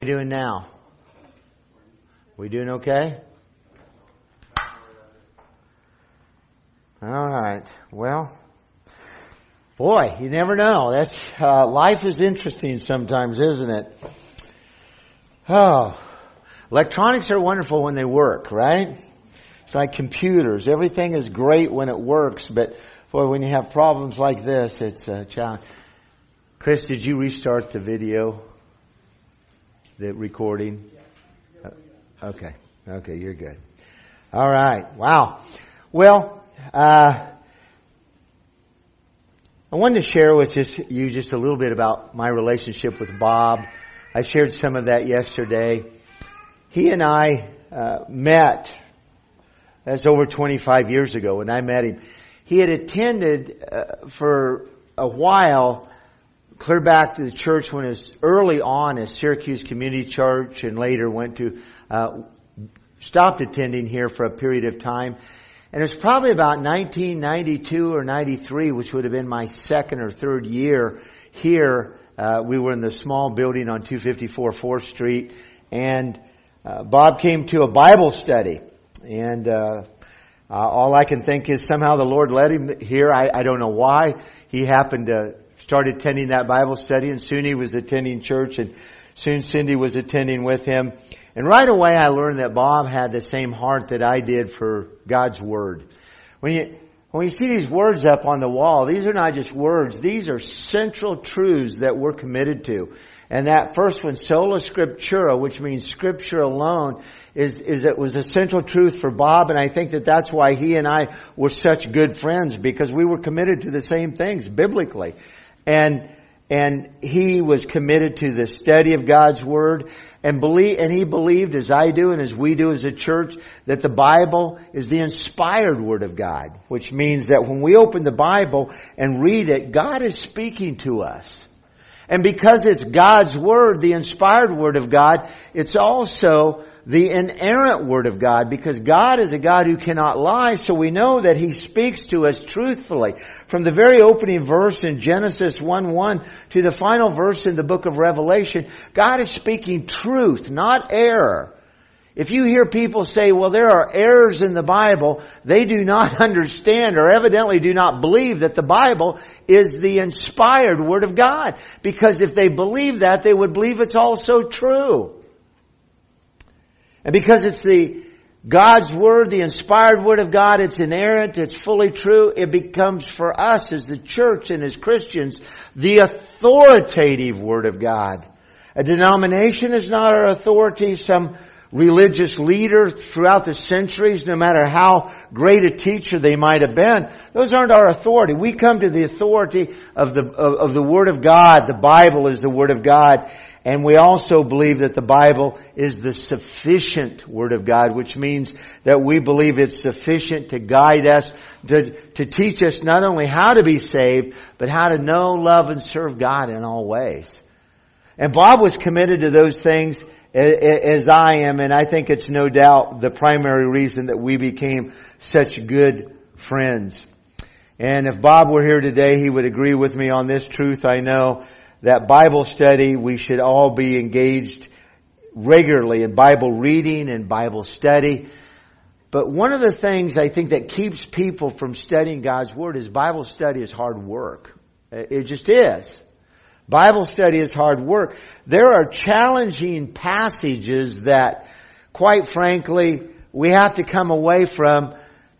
How you doing now? We doing okay? All right. Well, boy, you never know. That's life is interesting sometimes, isn't it? Oh, electronics are wonderful when they work, right? It's like computers. Everything is great when it works, but boy, when you have problems like this, it's a challenge. Chris, did you restart the video? The recording? Okay, you're good. All right. Wow. Well, I wanted to share with you just a little bit about my relationship with Bob. I shared some of that yesterday. He and I met, that's over 25 years ago when I met him. He had attended for a while clear back to the church when it was early on as Syracuse Community Church, and later went to, stopped attending here for a period of time. And it was probably about 1992 or 93, which would have been my second or third year here. We were in the small building on 254 4th Street, and Bob came to a Bible study. And all I can think is somehow the Lord led him here. I don't know why. He happened to start attending that Bible study, and soon he was attending church, and soon Cindy was attending with him. And right away I learned that Bob had the same heart that I did for God's Word. When you see these words up on the wall, these are not just words. These are central truths that we're committed to. And that first one, sola scriptura, which means Scripture alone, it was a central truth for Bob. And I think that that's why he and I were such good friends, because we were committed to the same things biblically. And he was committed to the study of God's Word, and he believed, as I do and as we do as a church, that the Bible is the inspired Word of God, which means that when we open the Bible and read it, God is speaking to us. And because it's God's Word, the inspired Word of God, it's also the inerrant Word of God, because God is a God who cannot lie, so we know that He speaks to us truthfully. From the very opening verse in Genesis 1:1 to the final verse in the book of Revelation, God is speaking truth, not error. If you hear people say, well, there are errors in the Bible, they do not understand or evidently do not believe that the Bible is the inspired Word of God. Because if they believe that, they would believe it's also true. And because it's God's Word, the inspired Word of God, it's inerrant, it's fully true, it becomes for us as the church and as Christians the authoritative Word of God. A denomination is not our authority. Some religious leader throughout the centuries, no matter how great a teacher they might have been, those aren't our authority. We come to the authority of the Word of God. The Bible is the Word of God. And we also believe that the Bible is the sufficient Word of God, which means that we believe it's sufficient to guide us, to teach us not only how to be saved, but how to know, love, and serve God in all ways. And Bob was committed to those things as I am, and I think it's no doubt the primary reason that we became such good friends. And if Bob were here today, he would agree with me on this truth, I know, that Bible study, we should all be engaged regularly in Bible reading and Bible study. But one of the things I think that keeps people from studying God's Word is Bible study is hard work. It just is. Bible study is hard work. There are challenging passages that, quite frankly, we have to come away from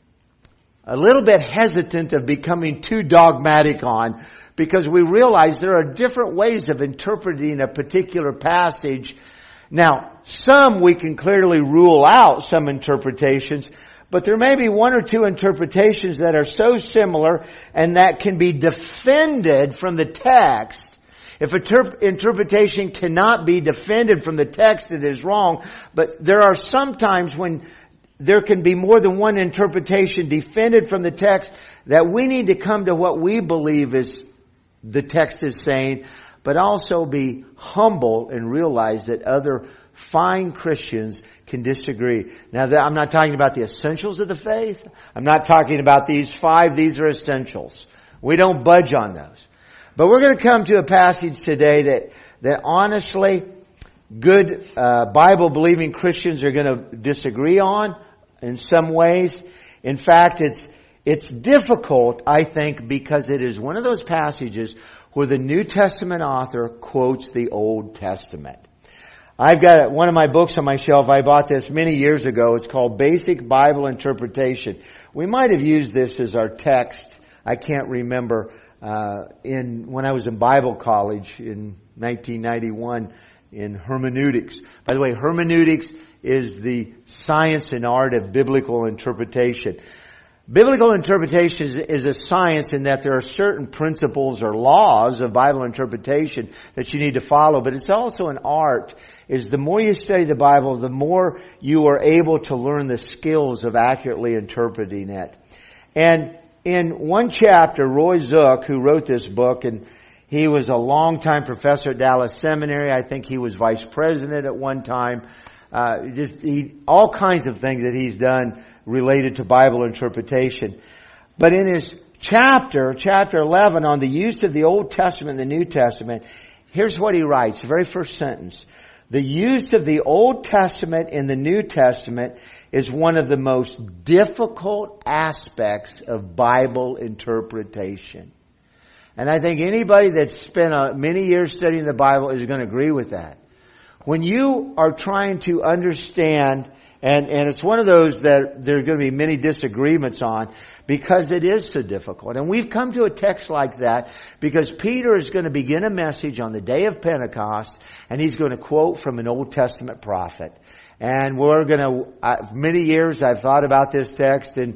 a little bit hesitant of becoming too dogmatic on, because we realize there are different ways of interpreting a particular passage. Now, some we can clearly rule out, some interpretations, but there may be one or two interpretations that are so similar and that can be defended from the text. If interpretation cannot be defended from the text, it is wrong. But there are some times when there can be more than one interpretation defended from the text, that we need to come to what we believe is the text is saying, but also be humble and realize that other fine Christians can disagree. Now, I'm not talking about the essentials of the faith. I'm not talking about these 5. These are essentials. We don't budge on those. But we're going to come to a passage today that honestly good Bible-believing Christians are going to disagree on in some ways. In fact, it's difficult, I think, because it is one of those passages where the New Testament author quotes the Old Testament. I've got one of my books on my shelf. I bought this many years ago. It's called Basic Bible Interpretation. We might have used this as our text. I can't remember when I was in Bible college in 1991 in hermeneutics. By the way, hermeneutics is the science and art of biblical interpretation. Biblical interpretation is a science in that there are certain principles or laws of Bible interpretation that you need to follow, but it's also an art. Is the more you study the Bible, the more you are able to learn the skills of accurately interpreting it. And in one chapter, Roy Zook, who wrote this book, and he was a longtime professor at Dallas Seminary. I think he was vice president at one time. All kinds of things that he's done related to Bible interpretation. But in his chapter 11, on the use of the Old Testament and the New Testament, here's what he writes, the very first sentence. The use of the Old Testament in the New Testament is one of the most difficult aspects of Bible interpretation. And I think anybody that's spent many years studying the Bible is going to agree with that. When you are trying to understand, and it's one of those that there are going to be many disagreements on because it is so difficult. And we've come to a text like that because Peter is going to begin a message on the day of Pentecost, and he's going to quote from an Old Testament prophet. And we're going to, many years I've thought about this text, and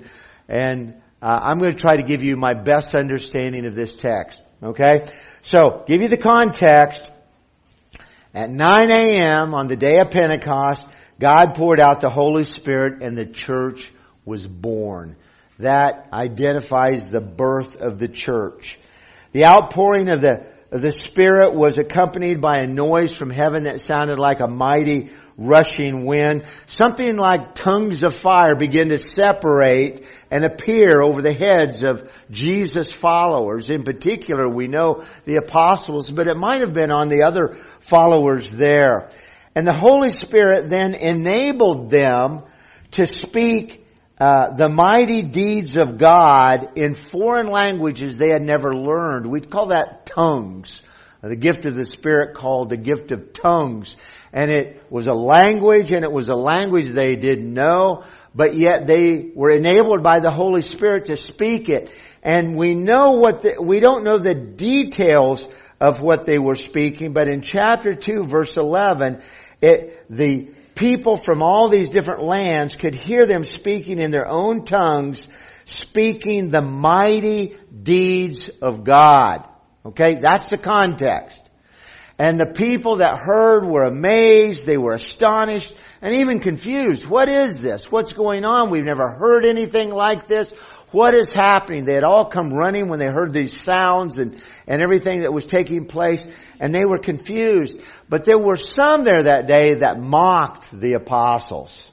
I'm going to try to give you my best understanding of this text. Okay? So, give you the context. At 9 a.m. on the day of Pentecost, God poured out the Holy Spirit and the church was born. That identifies the birth of the church. The outpouring of the Spirit was accompanied by a noise from heaven that sounded like a mighty rushing wind. Something like tongues of fire began to separate and appear over the heads of Jesus' followers. In particular, we know the apostles, but it might have been on the other followers there. And the Holy Spirit then enabled them to speak the mighty deeds of God in foreign languages they had never learned. We'd call that tongues. The gift of the Spirit called the gift of tongues. And it was a language, and it was a language they didn't know, but yet they were enabled by the Holy Spirit to speak it. And we don't know the details of what they were speaking, but in chapter 2, verse 11, the people from all these different lands could hear them speaking in their own tongues, speaking the mighty deeds of God. Okay, that's the context. And the people that heard were amazed, they were astonished, and even confused. What is this? What's going on? We've never heard anything like this. What is happening? They had all come running when they heard these sounds and everything that was taking place, and they were confused. But there were some there that day that mocked the apostles.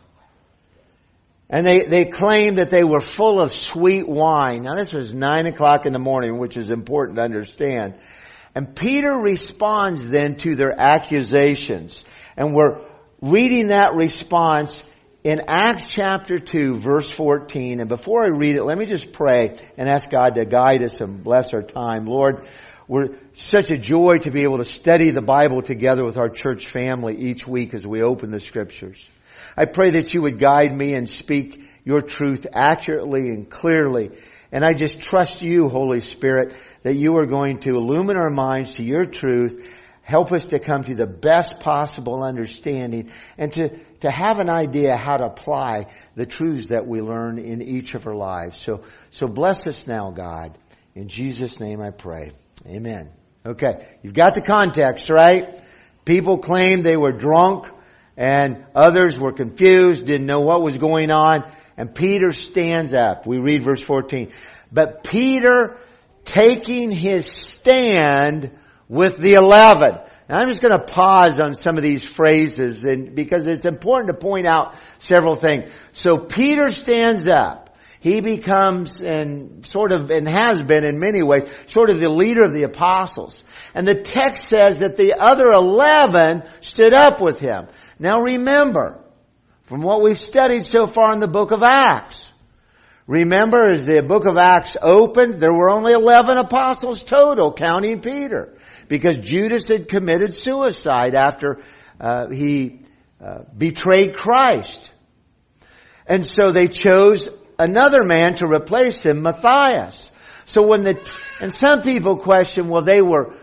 And they claimed that they were full of sweet wine. Now this was 9 o'clock in the morning, which is important to understand. And Peter responds then to their accusations. And we're reading that response in Acts chapter 2, verse 14. And before I read it, let me just pray and ask God to guide us and bless our time. Lord, we're such a joy to be able to study the Bible together with our church family each week as we open the Scriptures. I pray that you would guide me and speak your truth accurately and clearly. And I just trust you, Holy Spirit, that you are going to illumine our minds to your truth, help us to come to the best possible understanding, and to have an idea how to apply the truths that we learn in each of our lives. So bless us now, God. In Jesus' name I pray. Amen. Okay, you've got the context, right? People claimed they were drunk, and others were confused, didn't know what was going on. And Peter stands up. We read verse 14. But Peter, taking his stand with the 11. Now I'm just going to pause on some of these phrases because it's important to point out several things. So Peter stands up. he becomes and has been in many ways, sort of the leader of the apostles. And the text says that the other 11 stood up with him. Now remember, from what we've studied so far in the book of Acts, remember as the book of Acts opened, there were only 11 apostles total, counting Peter, because Judas had committed suicide after he betrayed Christ. And so they chose another man to replace him, Matthias. So and some people question, well, they were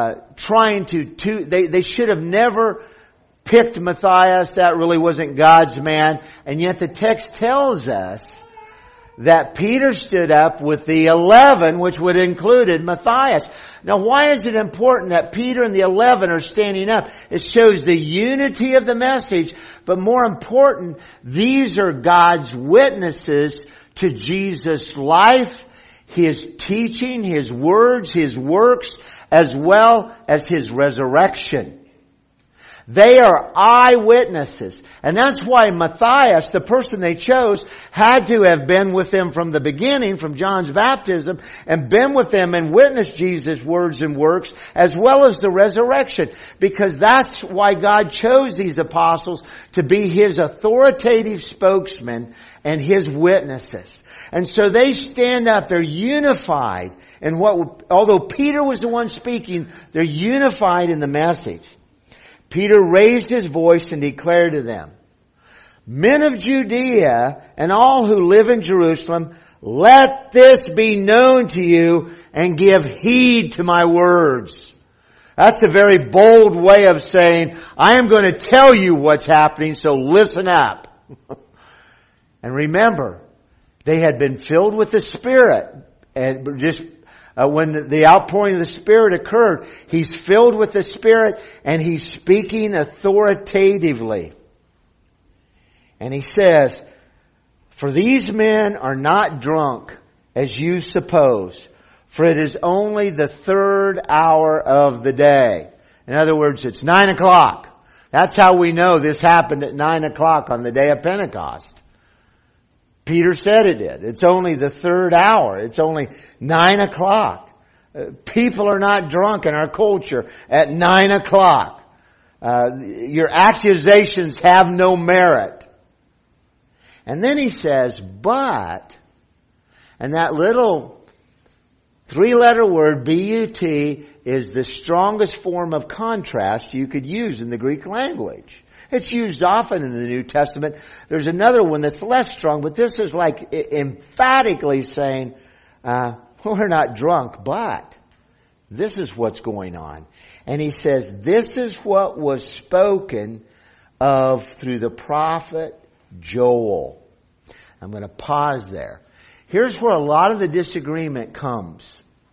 they should have never picked Matthias. That really wasn't God's man. And yet the text tells us that Peter stood up with the 11, which would included Matthias. Now, why is it important that Peter and the 11 are standing up? It shows the unity of the message, but more important, these are God's witnesses to Jesus' life, His teaching, His words, His works, as well as His resurrection. They are eyewitnesses. And that's why Matthias, the person they chose, had to have been with them from the beginning, from John's baptism, and been with them and witnessed Jesus' words and works, as well as the resurrection. Because that's why God chose these apostles to be His authoritative spokesmen and His witnesses. And so they stand up, they're unified in although Peter was the one speaking, they're unified in the message. Peter raised his voice and declared to them, "Men of Judea and all who live in Jerusalem, let this be known to you and give heed to my words." That's a very bold way of saying, I am going to tell you what's happening, so listen up. And remember, they had been filled with the Spirit. And just when the outpouring of the Spirit occurred, he's filled with the Spirit and he's speaking authoritatively. And he says, "For these men are not drunk, as you suppose, for it is only the third hour of the day." In other words, it's 9 o'clock. That's how we know this happened at 9 o'clock on the day of Pentecost. Peter said it did. It's only the third hour. It's only 9 o'clock. People are not drunk in our culture at 9 o'clock. Your accusations have no merit. And then he says, "But," and that little 3-letter word, B-U-T, is the strongest form of contrast you could use in the Greek language. It's used often in the New Testament. There's another one that's less strong, but this is like emphatically saying, we're not drunk, but this is what's going on. And he says, this is what was spoken of through the prophet Joel. I'm going to pause there. Here's where a lot of the disagreement comes.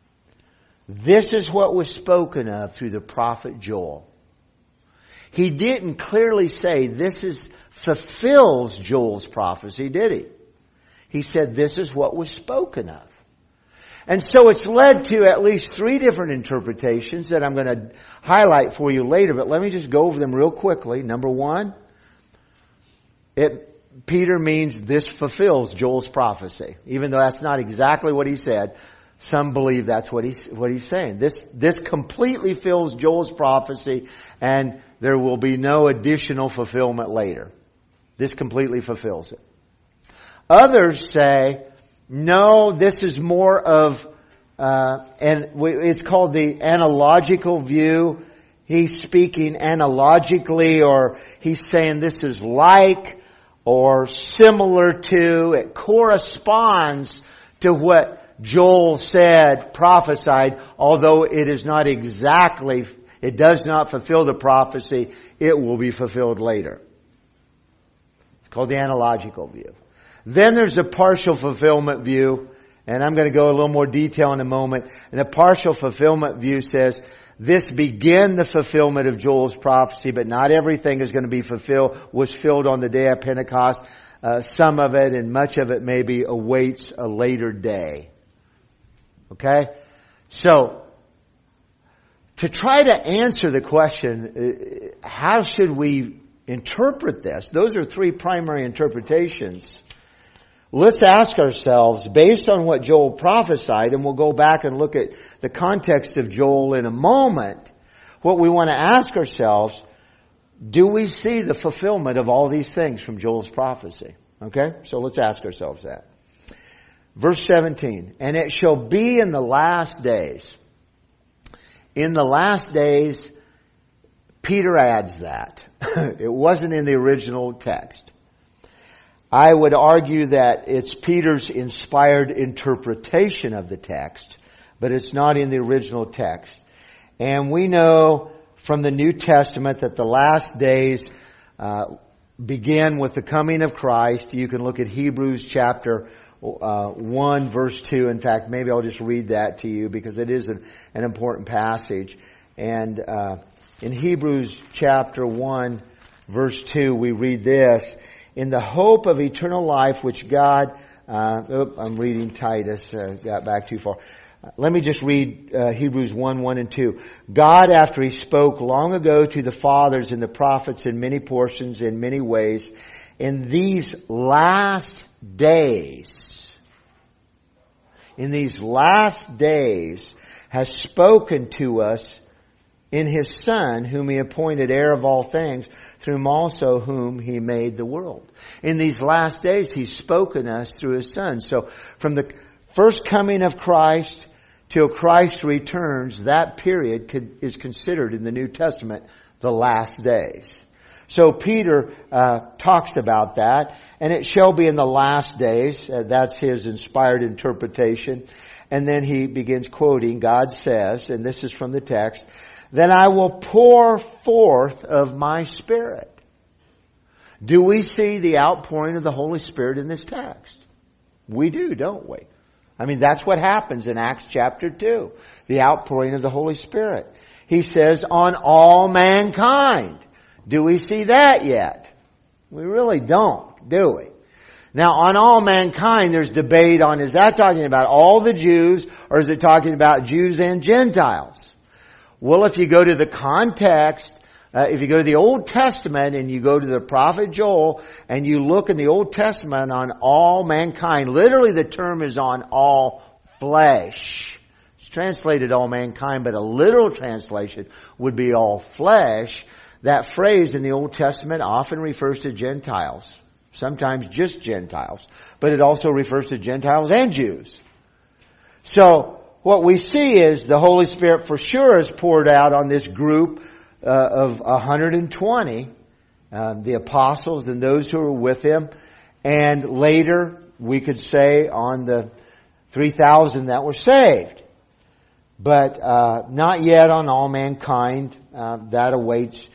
This is what was spoken of through the prophet Joel. He didn't clearly say this fulfills Joel's prophecy, did he? He said this is what was spoken of. And so it's led to at least 3 different interpretations that I'm going to highlight for you later, but let me just go over them real quickly. Number 1, Peter means this fulfills Joel's prophecy. Even though that's not exactly what he said, some believe that's what he's saying. This completely fills Joel's prophecy, and there will be no additional fulfillment later. This completely fulfills it. Others say, no, this is more of, it's called the analogical view. He's speaking analogically, or he's saying this is like or similar to. It corresponds to what Joel said, prophesied, although it is not exactly, it does not fulfill the prophecy, it will be fulfilled later. It's called the analogical view. Then there's a partial fulfillment view, and I'm going to go a little more detail in a moment. And the partial fulfillment view says, this began the fulfillment of Joel's prophecy, but not everything is going to be was filled on the day of Pentecost. Some of it and much of it maybe awaits a later day. Okay? So, to try to answer the question, how should we interpret this? Those are 3 primary interpretations. let's ask ourselves, based on what Joel prophesied, and we'll go back and look at the context of Joel in a moment, what we want to ask ourselves, do we see the fulfillment of all these things from Joel's prophecy? Okay? So let's ask ourselves that. Verse 17, and it shall be in the last days. In the last days, Peter adds that. It wasn't in the original text. I would argue that it's Peter's inspired interpretation of the text, but it's not in the original text. And we know from the New Testament that the last days begin with the coming of Christ. You can look at Hebrews chapter 1 verse 2. In fact, maybe I'll just read that to you because it is an important passage. And in Hebrews chapter 1 verse 2 we read this, in the hope of eternal life which God, I'm reading Titus, got back too far. Let me just read Hebrews 1 and 2. God, after He spoke long ago to the fathers and the prophets in many portions, in many ways, in these last days, has spoken to us in His Son, whom He appointed heir of all things, through whom also whom He made the world. In these last days, He's spoken us through His Son. So from the first coming of Christ till Christ returns, that period is considered in the New Testament the last days. So Peter talks about that, and it shall be in the last days. That's his inspired interpretation. And then he begins quoting, God says, and this is from the text, then I will pour forth of my Spirit. Do we see the outpouring of the Holy Spirit in this text? We do, don't we? I mean, that's what happens in Acts chapter 2. The outpouring of the Holy Spirit. He says, on all mankind. Do we see that yet? We really don't, do we? Now, on all mankind, there's debate on, is that talking about all the Jews, or is it talking about Jews and Gentiles? Well, if you go to the context, if you go to the Old Testament and you go to the prophet Joel and you look in the Old Testament on all mankind, literally the term is on all flesh. It's translated all mankind, but a literal translation would be all flesh. That phrase in the Old Testament often refers to Gentiles. Sometimes just Gentiles. But it also refers to Gentiles and Jews. So, what we see is the Holy Spirit for sure is poured out on this group of 120, the apostles and those who were with Him. And later, we could say on the 3,000 that were saved. But not yet on all mankind. That awaits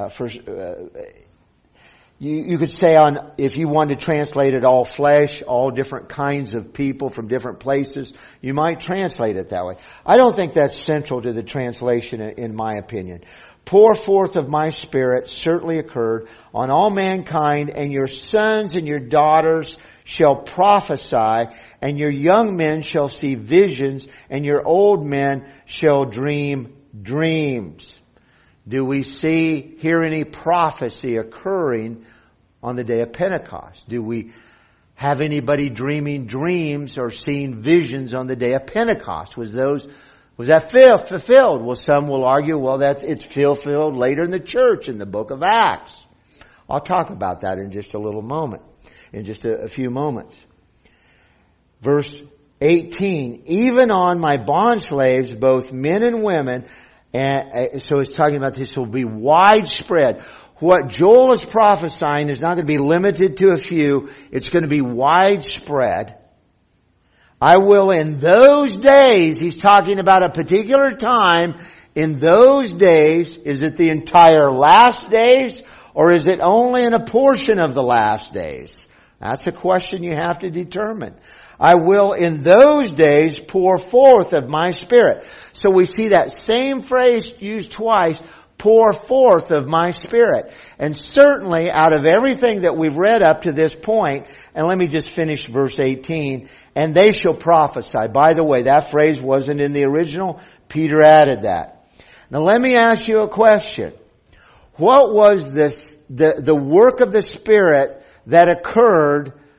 you could say on, if you wanted to translate it all flesh, all different kinds of people from different places, you might translate it that way. I don't think that's central to the translation in my opinion. Pour forth of my Spirit certainly occurred on all mankind, and your sons and your daughters shall prophesy, and your young men shall see visions, and your old men shall dream dreams. Do we hear any prophecy occurring on the day of Pentecost? Do we have anybody dreaming dreams or seeing visions on the day of Pentecost? Was that fulfilled? Well, some will argue, well, it's fulfilled later in the church in the book of Acts. I'll talk about that in just a little moment, in just a few moments. Verse 18, even on my bondslaves, both men and women. And so it's talking about this will be widespread. What Joel is prophesying is not going to be limited to a few. It's going to be widespread. I will in those days, he's talking about a particular time. In those days, is it the entire last days? Or is it only in a portion of the last days? That's a question you have to determine. I will in those days pour forth of my Spirit. So we see that same phrase used twice, pour forth of my Spirit. And certainly out of everything that we've read up to this point, and let me just finish verse 18, and they shall prophesy. By the way, that phrase wasn't in the original. Peter added that. Now let me ask you a question. What was the work of the Spirit that occurred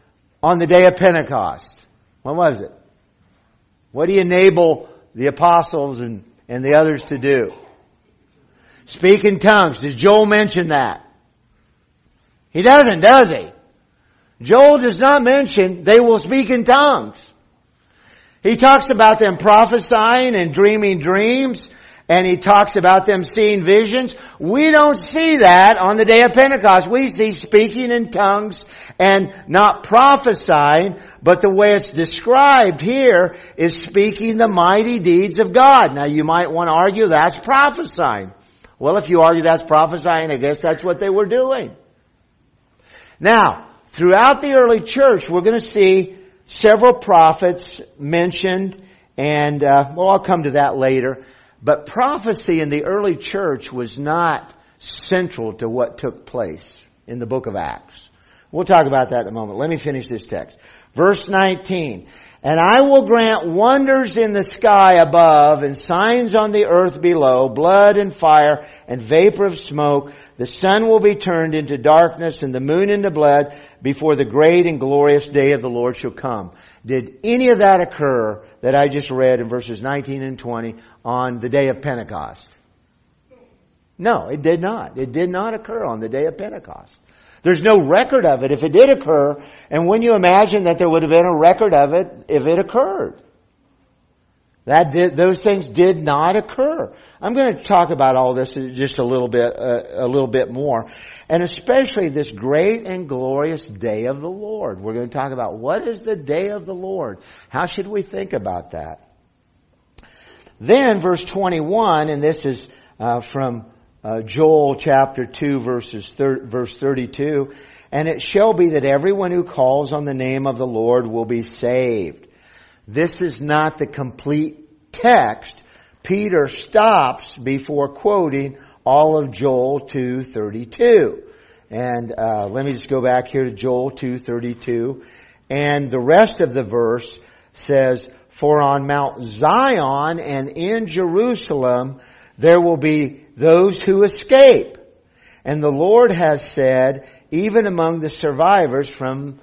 on the day of Pentecost? What was it? What do you enable the apostles and the others to do? Speak in tongues. Does Joel mention that? He doesn't, does he? Joel does not mention they will speak in tongues. He talks about them prophesying and dreaming dreams, and he talks about them seeing visions. We don't see that on the day of Pentecost. We see speaking in tongues and not prophesying, but the way it's described here is speaking the mighty deeds of God. Now you might want to argue that's prophesying. Well, if you argue that's prophesying, I guess that's what they were doing. Now, throughout the early church, we're going to see several prophets mentioned, and I'll come to that later. But prophecy in the early church was not central to what took place in the book of Acts. We'll talk about that in a moment. Let me finish this text. Verse 19. And I will grant wonders in the sky above and signs on the earth below, blood and fire and vapor of smoke. The sun will be turned into darkness and the moon into blood before the great and glorious day of the Lord shall come. Did any of that occur that I just read in verses 19 and 20 on the day of Pentecost? No, it did not. It did not occur on the day of Pentecost. There's no record of it if it did occur. And when you imagine that there would have been a record of it if it occurred? Those things did not occur. I'm going to talk about all this just a little bit more. And especially this great and glorious day of the Lord. We're going to talk about what is the day of the Lord? How should we think about that? Then verse 21, and this is from Joel chapter 2 verse 32. And it shall be that everyone who calls on the name of the Lord will be saved. This is not the complete text. Peter stops before quoting all of Joel 2:32. And let me just go back here to Joel 2:32. And the rest of the verse says, for on Mount Zion and in Jerusalem there will be those who escape. And the Lord has said, even among the survivors the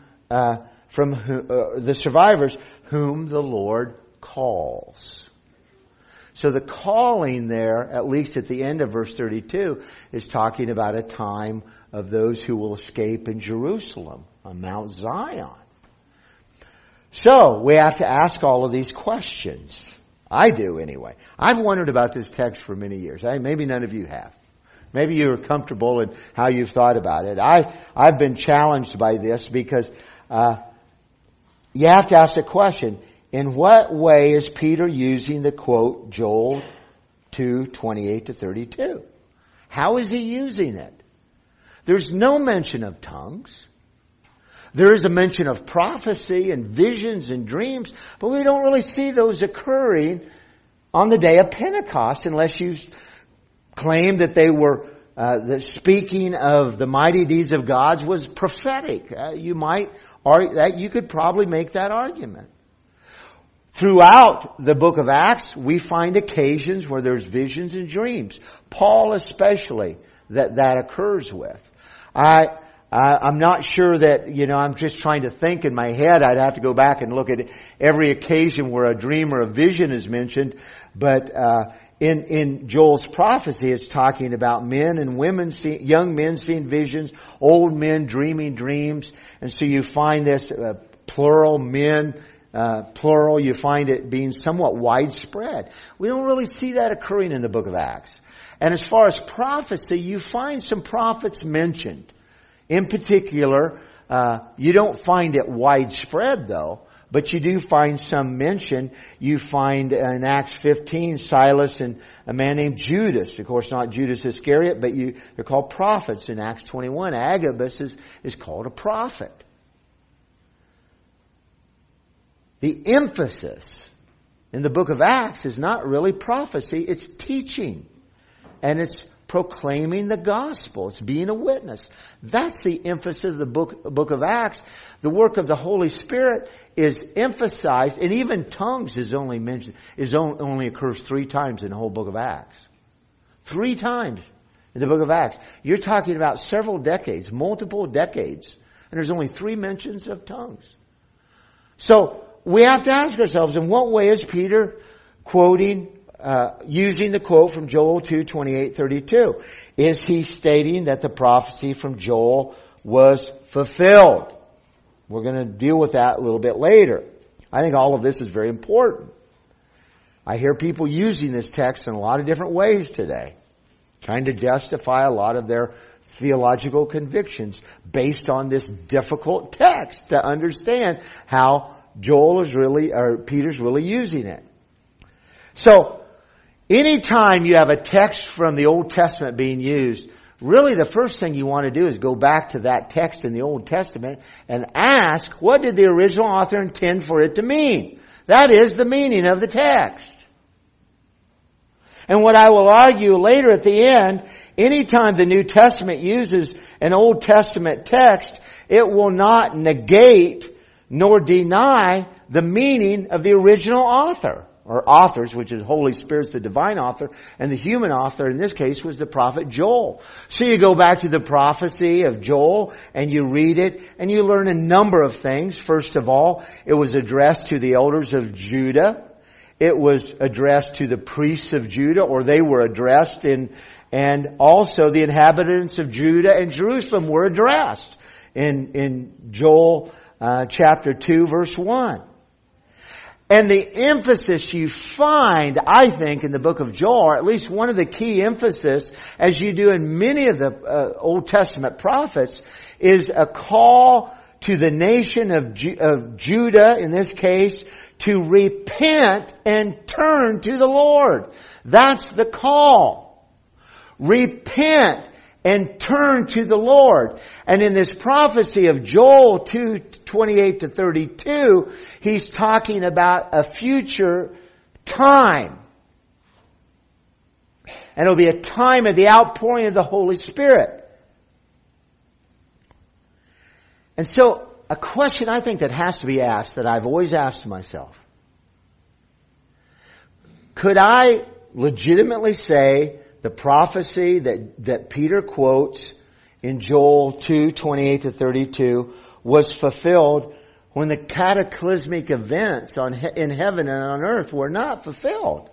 survivors whom the Lord calls. So the calling there, at least at the end of verse 32, is talking about a time of those who will escape in Jerusalem on Mount Zion. So we have to ask all of these questions. I do anyway. I've wondered about this text for many years. Maybe none of you have. Maybe you're comfortable in how you've thought about it. I've been challenged by this because you have to ask the question, in what way is Peter using the quote Joel 2:28-32? How is he using it? There's no mention of tongues. There is a mention of prophecy and visions and dreams, but we don't really see those occurring on the day of Pentecost unless you claim that they were, the speaking of the mighty deeds of God was prophetic. You might argue that, you could probably make that argument. Throughout the book of Acts, we find occasions where there's visions and dreams. Paul especially, that occurs with. I'm not sure that, I'm just trying to think in my head. I'd have to go back and look at every occasion where a dream or a vision is mentioned. But in Joel's prophecy, it's talking about men and women, young men seeing visions, old men dreaming dreams. And so you find this plural men, plural. You find it being somewhat widespread. We don't really see that occurring in the book of Acts. And as far as prophecy, you find some prophets mentioned. In particular, you don't find it widespread though, but you do find some mention. You find in Acts 15, Silas and a man named Judas. Of course, not Judas Iscariot, but they're called prophets in Acts 21. Agabus is called a prophet. The emphasis in the book of Acts is not really prophecy, it's teaching. And it's proclaiming the gospel. It's being a witness. That's the emphasis of the book of Acts. The work of the Holy Spirit is emphasized, and even tongues is only mentioned, only occurs 3 times in the whole book of Acts. 3 times in the book of Acts. You're talking about several decades, multiple decades, and there's only 3 mentions of tongues. So we have to ask ourselves, in what way is Peter using the quote from Joel 2:28-32? Is he stating that the prophecy from Joel was fulfilled? We're going to deal with that a little bit later. I think all of this is very important. I hear people using this text in a lot of different ways today, trying to justify a lot of their theological convictions based on this difficult text to understand how Peter's really using it. So, anytime you have a text from the Old Testament being used, really the first thing you want to do is go back to that text in the Old Testament and ask, what did the original author intend for it to mean? That is the meaning of the text. And what I will argue later at the end, anytime the New Testament uses an Old Testament text, it will not negate nor deny the meaning of the original author, or authors, which is Holy Spirit's the divine author, and the human author in this case was the prophet Joel. So you go back to the prophecy of Joel and you read it and you learn a number of things. First of all, it was addressed to the elders of Judah. It was addressed to the priests of Judah, or they were addressed and also the inhabitants of Judah and Jerusalem were addressed in Joel chapter 2 verse 1. And the emphasis you find, I think, in the book of Joel, or at least one of the key emphasis, as you do in many of the Old Testament prophets, is a call to the nation of Judah, in this case, to repent and turn to the Lord. That's the call. Repent and turn to the Lord. And in this prophecy of Joel 2:28-32, he's talking about a future time. And it'll be a time of the outpouring of the Holy Spirit. And so, a question I think that has to be asked, that I've always asked myself, could I legitimately say the prophecy that Peter quotes in Joel 2:28-32 was fulfilled when the cataclysmic events in heaven and on earth were not fulfilled?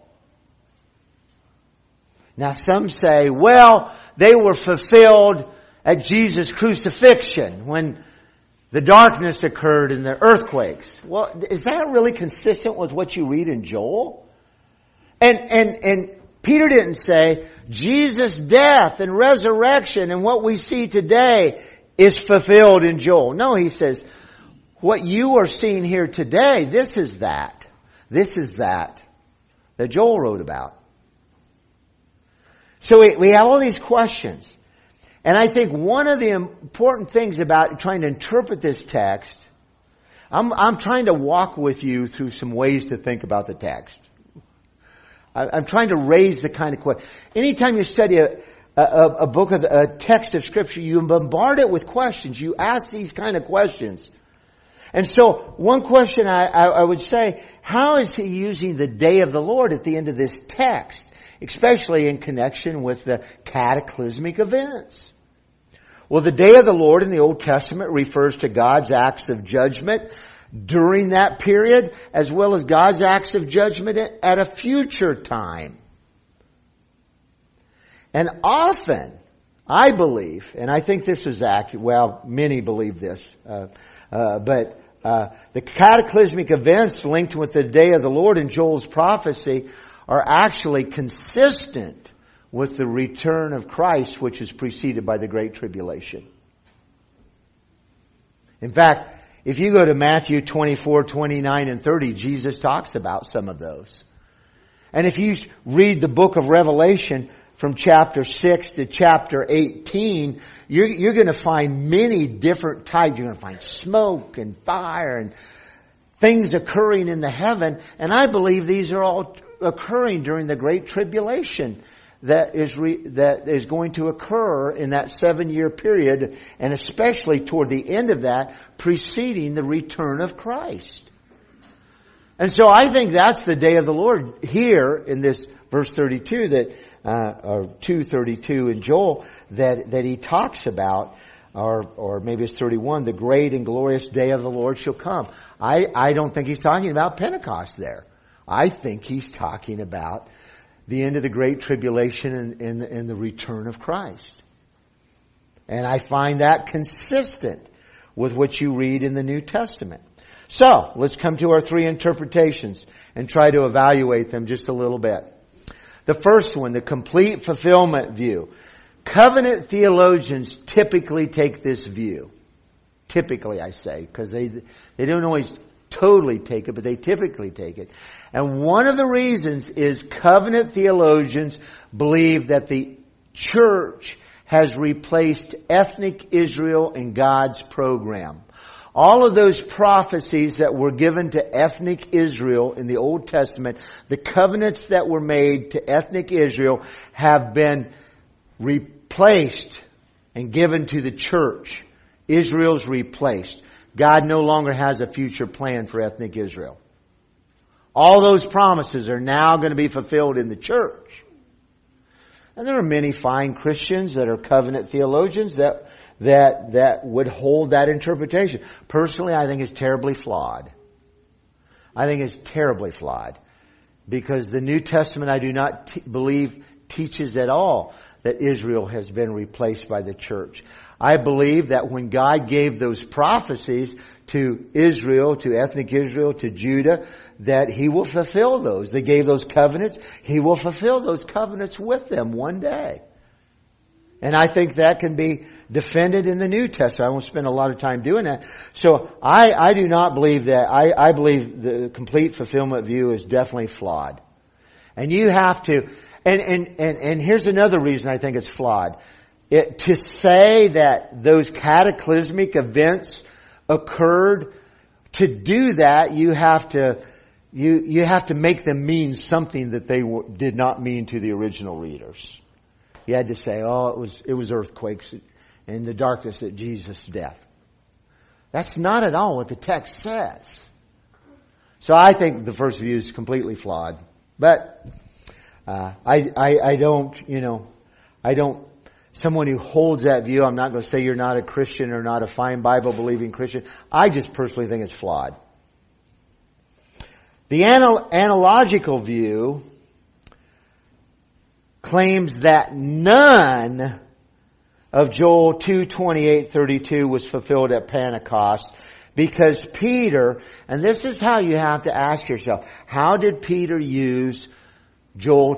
Now some say, well, they were fulfilled at Jesus' crucifixion when the darkness occurred and the earthquakes. Well, is that really consistent with what you read in Joel? And Peter didn't say Jesus' death and resurrection and what we see today is fulfilled in Joel. No, he says, what you are seeing here today, this is that. This is that Joel wrote about. So we have all these questions. And I think one of the important things about trying to interpret this text, I'm trying to walk with you through some ways to think about the text. I'm trying to raise the kind of question. Anytime you study a book of a text of Scripture, you bombard it with questions. You ask these kind of questions. And so, one question I would say, how is he using the day of the Lord at the end of this text? Especially in connection with the cataclysmic events. Well, the day of the Lord in the Old Testament refers to God's acts of judgment during that period, as well as God's acts of judgment at a future time. And often, I believe, and I think this is accurate, well, many believe this, but the cataclysmic events linked with the day of the Lord in Joel's prophecy are actually consistent with the return of Christ, which is preceded by the Great Tribulation. In fact, if you go to Matthew 24, 29, and 30, Jesus talks about some of those. And if you read the book of Revelation from chapter 6 to chapter 18, you're going to find many different types. You're going to find smoke and fire and things occurring in the heaven. And I believe these are all occurring during the Great Tribulation that is going to occur in that 7-year period, and especially toward the end of that, preceding the return of Christ. And so I think that's the day of the Lord here in this verse 32 or 2:32 in Joel that he talks about. or maybe it's 31, the great and glorious day of the Lord shall come. I don't think he's talking about Pentecost there. I think he's talking about the end of the great tribulation and the return of Christ. And I find that consistent with what you read in the New Testament. So, let's come to our three interpretations and try to evaluate them just a little bit. The first one, the complete fulfillment view. Covenant theologians typically take this view. Typically, I say, because they don't always totally take it, but they typically take it. And one of the reasons is covenant theologians believe that the church has replaced ethnic Israel in God's program. All of those prophecies that were given to ethnic Israel in the Old Testament, the covenants that were made to ethnic Israel have been replaced and given to the church. Israel's replaced. God no longer has a future plan for ethnic Israel. All those promises are now going to be fulfilled in the church. And there are many fine Christians that are covenant theologians that would hold that interpretation. Personally, I think it's terribly flawed. I think it's terribly flawed. Because the New Testament, I do not believe, teaches at all that Israel has been replaced by the church. I believe that when God gave those prophecies to Israel, to ethnic Israel, to Judah, that He will fulfill those. They gave those covenants. He will fulfill those covenants with them one day. And I think that can be defended in the New Testament. I won't spend a lot of time doing that. So I do not believe that. I believe the complete fulfillment view is definitely flawed. And you have to, and here's another reason I think it's flawed. To say that those cataclysmic events occurred, to do that, you have to make them mean something that they did not mean to the original readers. You had to say, oh, it was earthquakes and the darkness at Jesus' death. That's not at all what the text says. So I think the first view is completely flawed. But I don't. Someone who holds that view, I'm not going to say you're not a Christian or not a fine Bible-believing Christian. I just personally think it's flawed. The analogical view claims that none of Joel 2:28-32 was fulfilled at Pentecost because Peter, and this is how you have to ask yourself, how did Peter use Joel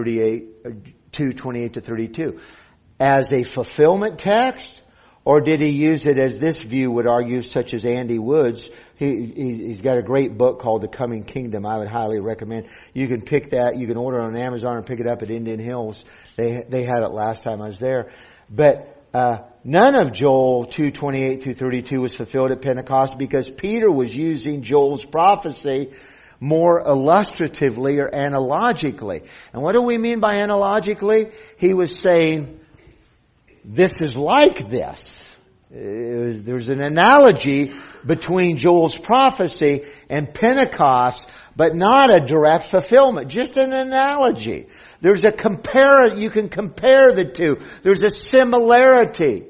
2:28-32? As a fulfillment text? Or did he use it as this view would argue, such as Andy Woods? He's got a great book called The Coming Kingdom. I would highly recommend. You can pick that. You can order it on Amazon or pick it up at Indian Hills. They had it last time I was there. But none of Joel 2:28-32 was fulfilled at Pentecost because Peter was using Joel's prophecy more illustratively or analogically. And what do we mean by analogically? He was saying, this is like this. There's an analogy between Joel's prophecy and Pentecost, but not a direct fulfillment. Just an analogy. There's a you can compare the two. There's a similarity.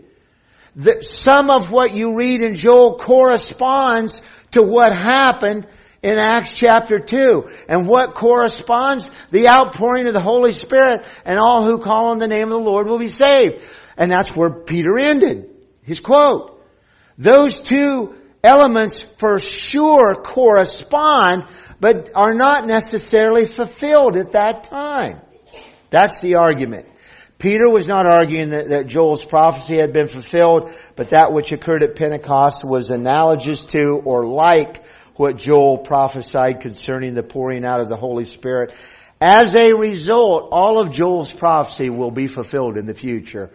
Some of what you read in Joel corresponds to what happened in Acts chapter 2. And what corresponds? The outpouring of the Holy Spirit, and all who call on the name of the Lord will be saved. And that's where Peter ended his quote. Those two elements for sure correspond, but are not necessarily fulfilled at that time. That's the argument. Peter was not arguing that Joel's prophecy had been fulfilled, but that which occurred at Pentecost was analogous to or like what Joel prophesied concerning the pouring out of the Holy Spirit. As a result, all of Joel's prophecy will be fulfilled in the future.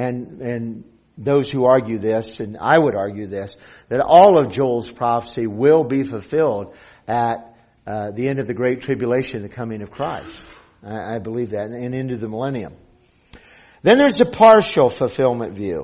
And those who argue this, and I would argue this, that all of Joel's prophecy will be fulfilled at the end of the Great Tribulation, the coming of Christ. I believe that, and into the millennium. Then there's the partial fulfillment view.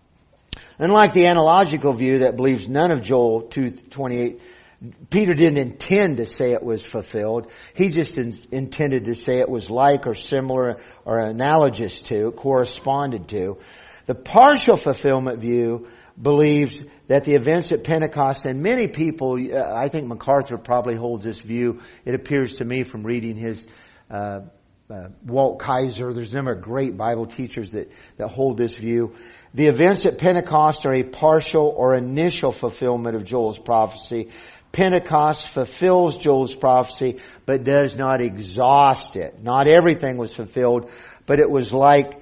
Unlike the analogical view that believes none of Joel 2:28, Peter didn't intend to say it was fulfilled. He just intended to say it was like or similar or analogous to, corresponded to. The partial fulfillment view believes that the events at Pentecost, and many people, I think MacArthur probably holds this view. It appears to me from reading his Walt Kaiser. There's a number of great Bible teachers that hold this view. The events at Pentecost are a partial or initial fulfillment of Joel's prophecy. Pentecost fulfills Joel's prophecy, but does not exhaust it. Not everything was fulfilled, but it was like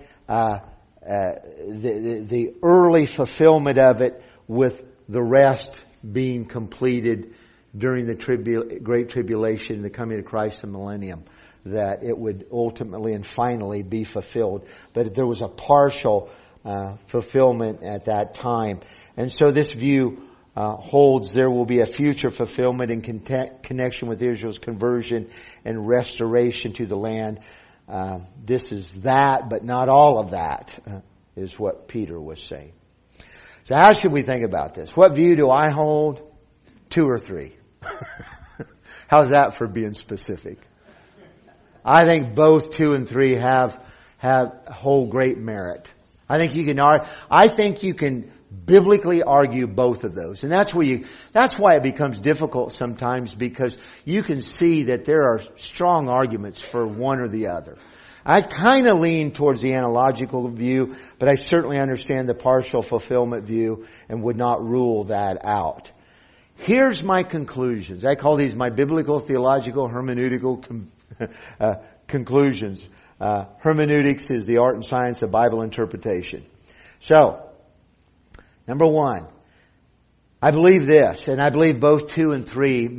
the early fulfillment of it, with the rest being completed during the Great Tribulation, the coming of Christ and millennium, that it would ultimately and finally be fulfilled. But there was a partial fulfillment at that time. And so this view holds there will be a future fulfillment in connection with Israel's conversion and restoration to the land. This is that, but not all of that, is what Peter was saying. So how should we think about this? What view do I hold? 2 or 3. How's that for being specific? I think both 2 and 3 hold great merit. I think you can biblically argue both of those. And that's why it becomes difficult sometimes, because you can see that there are strong arguments for one or the other. I kind of lean towards the analogical view, but I certainly understand the partial fulfillment view and would not rule that out. Here's my conclusions. I call these my biblical, theological, hermeneutical conclusions. Hermeneutics is the art and science of Bible interpretation. So, number 1, I believe this, and I believe both 2 and 3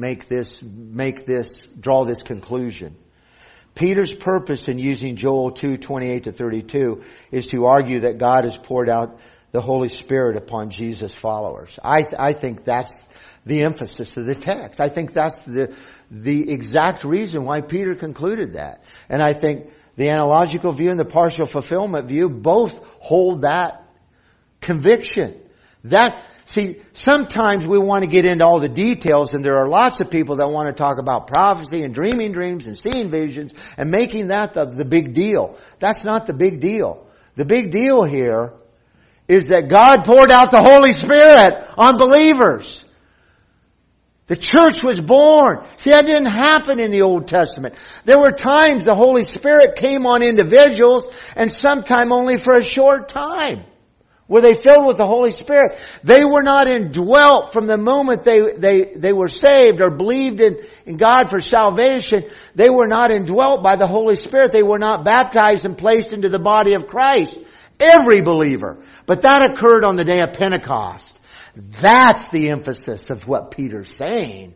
draw this conclusion. Peter's purpose in using Joel 2:28-32 is to argue that God has poured out the Holy Spirit upon Jesus' followers. I think that's the emphasis of the text. I think that's the exact reason why Peter concluded that. And I think the analogical view and the partial fulfillment view both hold that conviction. Sometimes we want to get into all the details, and there are lots of people that want to talk about prophecy and dreaming dreams and seeing visions and making that the big deal. That's not the big deal. The big deal here is that God poured out the Holy Spirit on believers. The church was born. See, that didn't happen in the Old Testament. There were times the Holy Spirit came on individuals, and sometime only for a short time. Were they filled with the Holy Spirit? They were not indwelt from the moment they were saved or believed in God for salvation. They were not indwelt by the Holy Spirit. They were not baptized and placed into the body of Christ. Every believer. But that occurred on the day of Pentecost. That's the emphasis of what Peter's saying.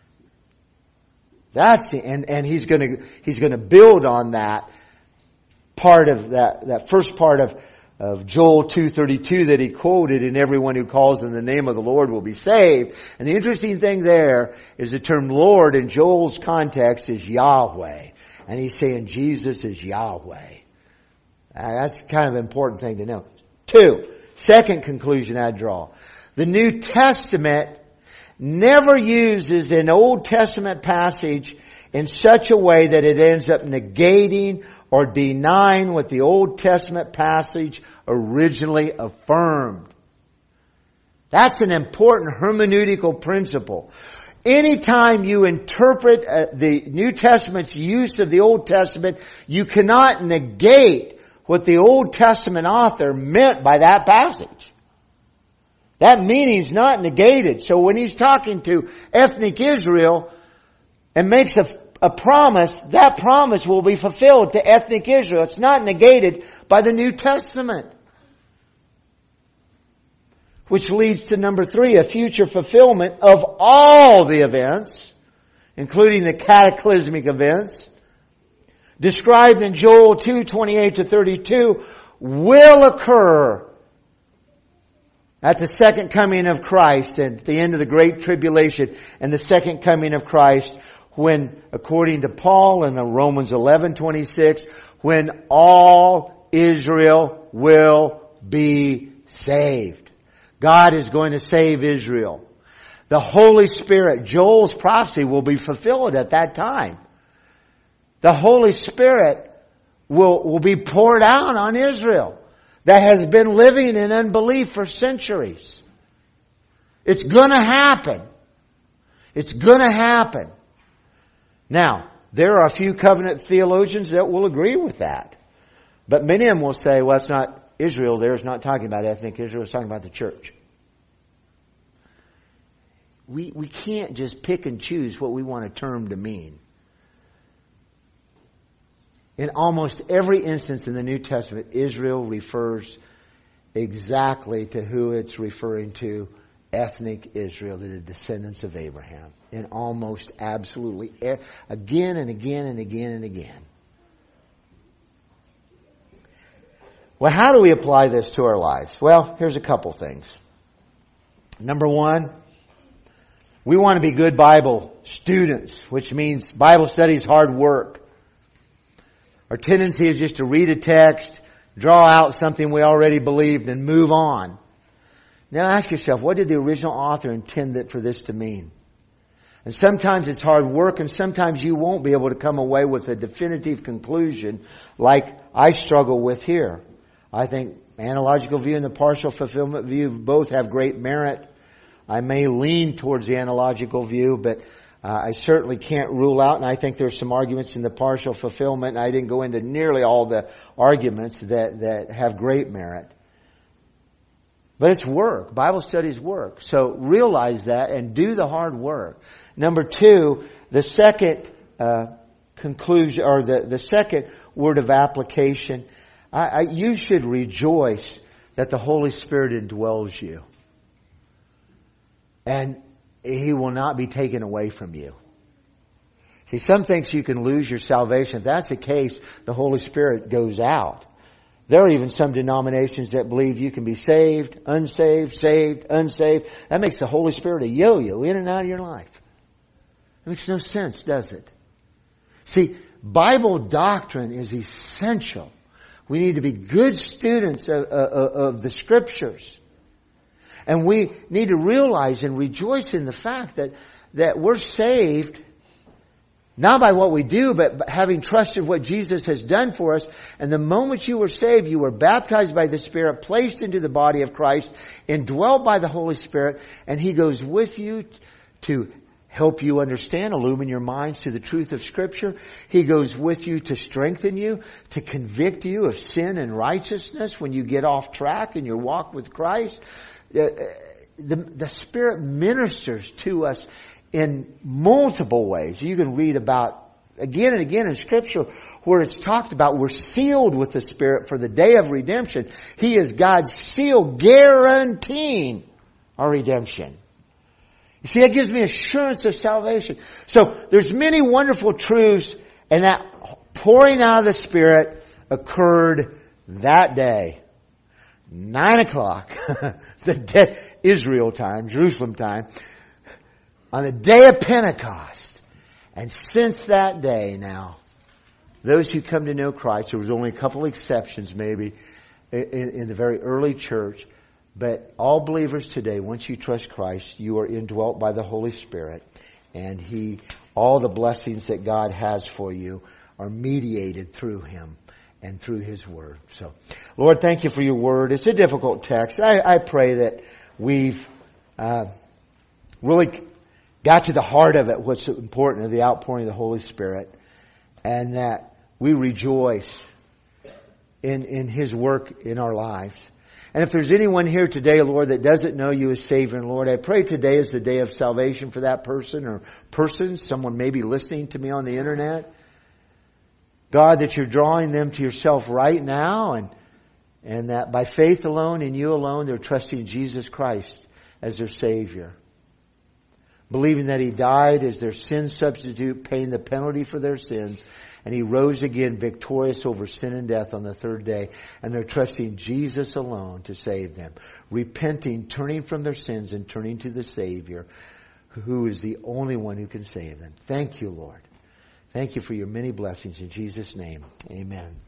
And he's going to build on that part of that first part of Joel 2:32 that he quoted, and everyone who calls in the name of the Lord will be saved. And the interesting thing there is the term Lord in Joel's context is Yahweh. And he's saying Jesus is Yahweh. That's kind of an important thing to know. 2, second conclusion I draw. The New Testament never uses an Old Testament passage in such a way that it ends up negating or denying what the Old Testament passage originally affirmed. That's an important hermeneutical principle. Anytime you interpret the New Testament's use of the Old Testament, you cannot negate what the Old Testament author meant by that passage. That meaning's not negated. So when he's talking to ethnic Israel and makes a promise, that promise will be fulfilled to ethnic Israel. It's not negated by the New Testament. Which leads to number 3, a future fulfillment of all the events, including the cataclysmic events, described in Joel 2:28-32, will occur at the second coming of Christ and at the end of the Great Tribulation and the second coming of Christ, when, according to Paul in Romans 11:26, when all Israel will be saved. God is going to save Israel. The Holy Spirit, Joel's prophecy, will be fulfilled at that time. The Holy Spirit will be poured out on Israel. that has been living in unbelief for centuries. It's gonna happen. It's gonna happen. Now, there are a few covenant theologians that will agree with that. But many of them will say, well, it's not Israel there. It's not talking about ethnic Israel. It's talking about the church. We can't just pick and choose what we want a term to mean. In almost every instance in the New Testament, Israel refers exactly to who it's referring to, ethnic Israel, the descendants of Abraham. In almost absolutely, again and again and again and again. Well, how do we apply this to our lives? Well, here's a couple things. Number one, we want to be good Bible students, which means Bible study is hard work. Our tendency is just to read a text, draw out something we already believed, and move on. Now ask yourself, what did the original author intend for this to mean? And sometimes it's hard work, and sometimes you won't be able to come away with a definitive conclusion like I struggle with here. I think analogical view and the partial fulfillment view both have great merit. I may lean towards the analogical view, but I certainly can't rule out, and I think there's some arguments in the partial fulfillment, and I didn't go into nearly all the arguments that have great merit. But it's work. Bible study is work. So realize that and do the hard work. Number two, the second conclusion, or the second word of application, you should rejoice that the Holy Spirit indwells you. And He will not be taken away from you. See, some things you can lose your salvation. If that's the case, the Holy Spirit goes out. There are even some denominations that believe you can be saved, unsaved, saved, unsaved. That makes the Holy Spirit a yo-yo in and out of your life. It makes no sense, does it? See, Bible doctrine is essential. We need to be good students of the Scriptures. And we need to realize and rejoice in the fact that we're saved not by what we do, but having trusted what Jesus has done for us. And the moment you were saved, you were baptized by the Spirit, placed into the body of Christ, indwelt by the Holy Spirit, and He goes with you to help you understand, illumine your minds to the truth of Scripture. He goes with you to strengthen you, to convict you of sin and righteousness when you get off track in your walk with Christ. The Spirit ministers to us in multiple ways. You can read about again and again in Scripture where it's talked about we're sealed with the Spirit for the day of redemption. He is God's seal guaranteeing our redemption. You see, that gives me assurance of salvation. So there's many wonderful truths, and that pouring out of the Spirit occurred that day. 9 o'clock, Israel time, Jerusalem time, on the day of Pentecost. And since that day now, those who come to know Christ, there was only a couple exceptions maybe in the very early church, but all believers today, once you trust Christ, you are indwelt by the Holy Spirit, and all the blessings that God has for you are mediated through Him and through His Word. So, Lord, thank You for Your Word. It's a difficult text. I pray that we've really got to the heart of it, what's important of the outpouring of the Holy Spirit, and that we rejoice in His work in our lives. And if there's anyone here today, Lord, that doesn't know You as Savior and Lord, I pray today is the day of salvation for that person or persons, someone maybe listening to me on the internet. God, that You're drawing them to Yourself right now, and that by faith alone, in You alone, they're trusting Jesus Christ as their Savior. Believing that He died as their sin substitute, paying the penalty for their sins, and He rose again victorious over sin and death on the third day, and they're trusting Jesus alone to save them. Repenting, turning from their sins, and turning to the Savior, who is the only one who can save them. Thank You, Lord. Thank You for Your many blessings. In Jesus' name, amen.